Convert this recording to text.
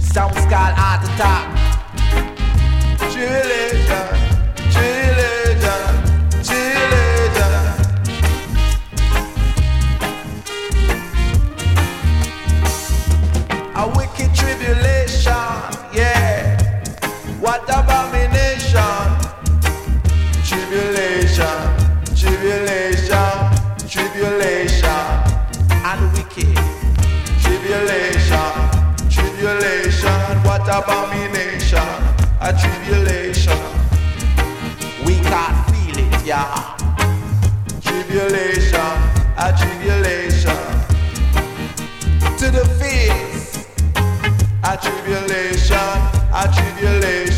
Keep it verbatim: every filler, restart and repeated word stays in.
Sounds called heart attack. Tribulation, tribulation, tribulation. A wicked tribulation, yeah. What abomination? Tribulation, tribulation, tribulation, and wicked. Tribulation, tribulation, what abomination? A tribulation. We can't feel it, yeah. Tribulation, a tribulation. To the face, a tribulation, a tribulation.